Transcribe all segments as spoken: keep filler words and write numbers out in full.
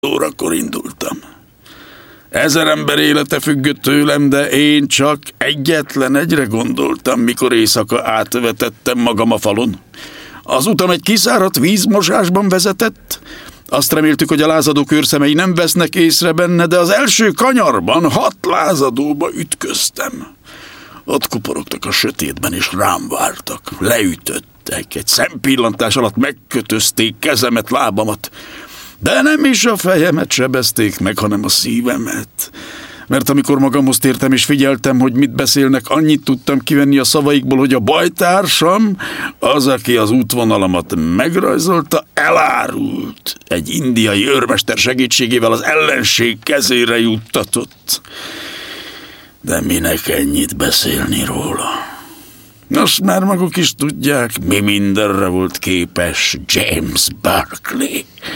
órakor indultam. Ezer ember élete függött tőlem, de én csak egyetlen egyre gondoltam, mikor éjszaka átvetettem magam a falon. Az utam egy kiszáradt vízmosásban vezetett. Azt reméltük, hogy a lázadók őrszemei nem vesznek észre benne, de az első kanyarban hat lázadóba ütköztem. Ott kuporogtak a sötétben, és rám vártak. Leütöttek. Egy szempillantás alatt megkötözték kezemet, lábamat. De nem is a fejemet sebezték meg, hanem a szívemet. Mert amikor magamhoz tértem és figyeltem, hogy mit beszélnek, annyit tudtam kivenni a szavaikból, hogy a bajtársam, az, aki az útvonalamat megrajzolta, elárult. Egy indiai őrmester segítségével az ellenség kezére juttatott. De minek ennyit beszélni róla? Nos, már maguk is tudják, mi mindenre volt képes James Berkeley.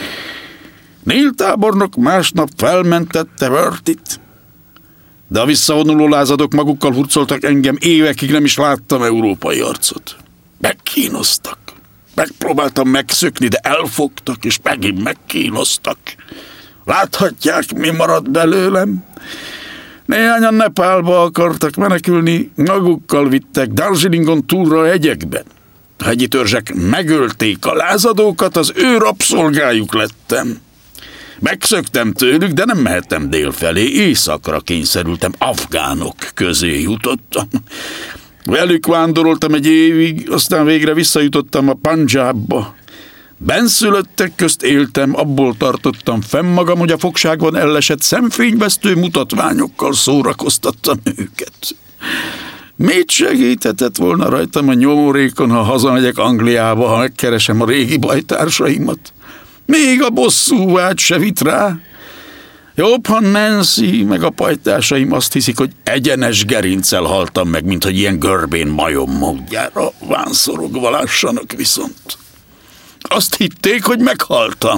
Neil tábornok másnap felmentette Worthit, de a visszavonuló lázadók magukkal hurcoltak engem, évekig nem is láttam európai arcot. Megkínoztak. Megpróbáltam megszökni, de elfogtak, és megint megkínoztak. Láthatják, mi maradt belőlem? Néhányan Nepálba akartak menekülni, magukkal vittek Darjeelingon túlra a hegyekben. A hegyi törzsek megölték a lázadókat, az ő rabszolgájuk lettem. Megszöktem tőlük, de nem mehettem délfelé, északra kényszerültem, afgánok közé jutottam. Velük vándoroltam egy évig, aztán végre visszajutottam a Pandzsábba. Benszülöttek közt éltem, abból tartottam fenn magam, hogy a fogságban ellesett szemfényvesztő mutatványokkal szórakoztattam őket. Mit segíthetett volna rajtam a nyomorékon, ha hazamegyek Angliába, ha megkeresem a régi bajtársaimat? Még a bosszúvágy se vitt rá. Jobb, ha Nancy meg a pajtásaim azt hiszik, hogy egyenes gerincel haltam meg, mint hogy ilyen görbén majom módjára vánszorogva lássanak viszont. Azt hitték, hogy meghaltam.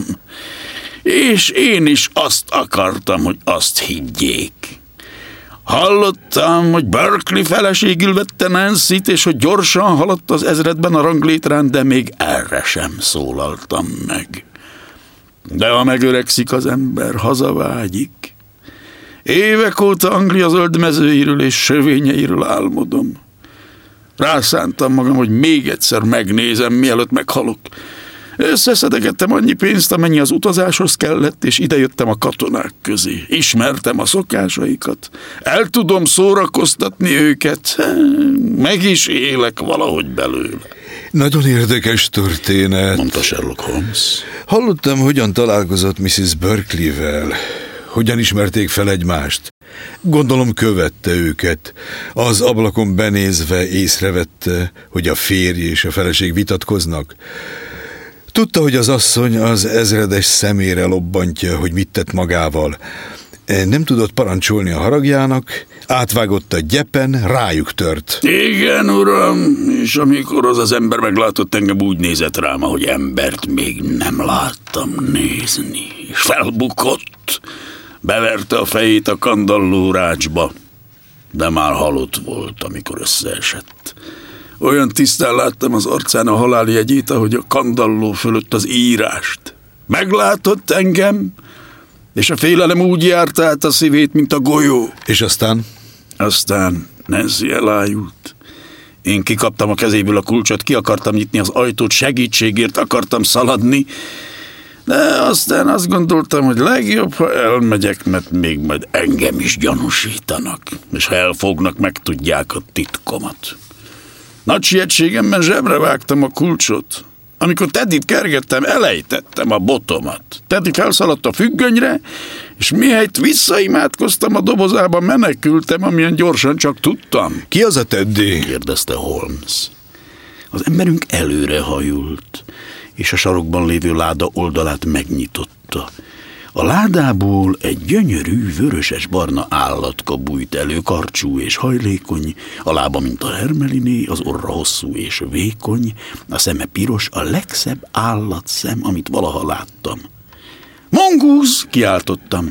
És én is azt akartam, hogy azt higgyék. Hallottam, hogy Berkeley feleségül vette Nancyt, és hogy gyorsan haladt az ezredben a ranglétrán, de még erre sem szólaltam meg. De ha megöregszik az ember, hazavágyik. Évek óta Anglia zöld mezőiről és sövényeiről álmodom. Rászántam magam, hogy még egyszer megnézem, mielőtt meghalok. Összeszedegettem annyi pénzt, amennyi az utazáshoz kellett, és idejöttem a katonák közé. Ismertem a szokásaikat. El tudom szórakoztatni őket. Meg is élek valahogy belőle. Nagyon érdekes történet, mondta Sherlock Holmes. Hallottam, hogyan találkozott missziz Berkeley-vel. Hogyan ismerték fel egymást. Gondolom követte őket. Az ablakon benézve észrevette, hogy a férj és a feleség vitatkoznak. Tudta, hogy az asszony az ezredes szemére lobbantja, hogy mit tett magával. Nem tudott parancsolni a haragjának, átvágott a gyepen, rájuk tört. Igen, uram, és amikor az az ember meglátott engem, úgy nézett rám, ahogy embert még nem láttam nézni. És felbukott, beverte a fejét a kandalló rácsba, de már halott volt, amikor összeesett. Olyan tisztán láttam az arcán a haláljegyét, ahogy a kandalló fölött az írást. Meglátott engem, és a félelem úgy járt át a szívét, mint a golyó. És aztán? Aztán Nancy elájult. Én kikaptam a kezéből a kulcsot, ki akartam nyitni az ajtót, segítségért akartam szaladni, de aztán azt gondoltam, hogy legjobb, ha elmegyek, mert még majd engem is gyanúsítanak, és ha elfognak, megtudják a titkomat. Nagy sietségemben zsebre vágtam a kulcsot. Amikor Teddyt kergettem, elejtettem a botomat. Teddy felszaladt a függönyre, és mihelyt visszaimádkoztam a dobozába, menekültem, amilyen gyorsan csak tudtam. Ki az a Teddy? kérdezte Holmes. Az emberünk előrehajult, és a sarokban lévő láda oldalát megnyitotta. A ládából egy gyönyörű, vöröses-barna állatka bújt elő, karcsú és hajlékony, a lába, mint a hermeliné, az orra hosszú és vékony, a szeme piros, a legszebb állatszem, amit valaha láttam. Mongoose! Kiáltottam.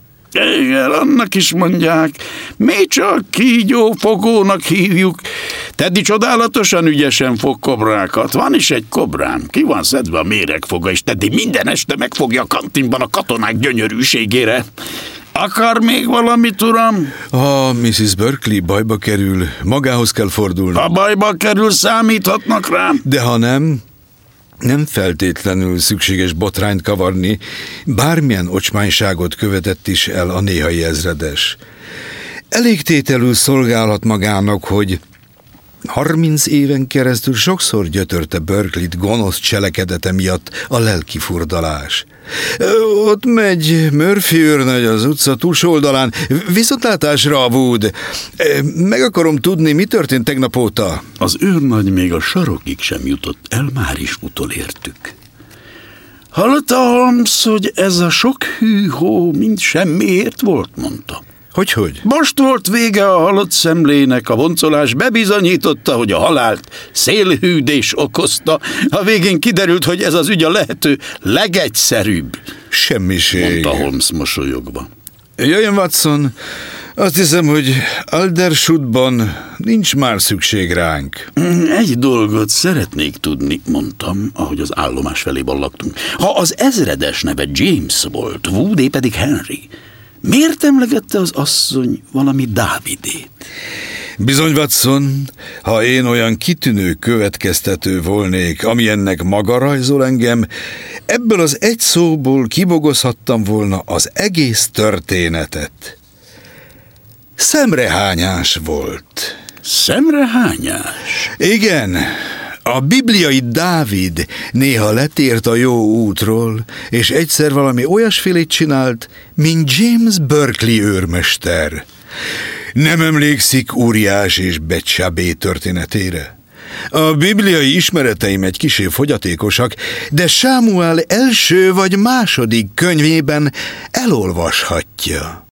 Igen, annak is mondják, mi csak kígyófogónak hívjuk. Teddy csodálatosan ügyesen fog kobrákat. Van is egy kobrám, ki van szedve a méregfoga, és Teddy minden este megfogja a kantinban a katonák gyönyörűségére. Akar még valamit, uram? Ha missziz Berkeley bajba kerül, magához kell fordulni. Ha bajba kerül, számíthatnak rám. De ha nem, nem feltétlenül szükséges botrányt kavarni, bármilyen ocsmányságot követett is el a néhai ezredes. Elégtételül szolgálhat magának, hogy harminc éven keresztül sokszor gyötörte Berkeleyt gonosz cselekedete miatt a lelki furdalás. Ott megy Murphy őrnagy az utca túlsó oldalán. Viszontlátásra, Wood. Meg akarom tudni, mi történt tegnap óta. Az őrnagy még a sarokig sem jutott el, már is utolértük. Hallotta, Holmes, hogy ez a sok hű-hó mind semmiért volt, mondta. Hogyhogy? Most volt vége a halott szemlének, a voncolás bebizonyította, hogy a halált szélhűdés okozta. A végén kiderült, hogy ez az ügy a lehető legegyszerűbb. Semmiség, mondta Holmes mosolyogva. Jöjjön, Watson, azt hiszem, hogy Aldershotban nincs már szükség ránk. Egy dolgot szeretnék tudni, mondtam, ahogy az állomás felé ballagtunk. Ha az ezredes neve James volt, Woodé pedig Henry, miért emlegette az asszony valami Dávidét? Bizony, Watson, ha én olyan kitűnő következtető volnék, ami ennek maga rajzol engem, ebből az egy szóból kibogozhattam volna az egész történetet. Szemrehányás volt. Szemrehányás? Igen. A bibliai Dávid néha letért a jó útról, és egyszer valami olyasfélét csinált, mint James Berkeley őrmester. Nem emlékszik Úriás és Betsabé történetére? A bibliai ismereteim egy kissé fogyatékosak, de Sámuel első vagy második könyvében elolvashatja.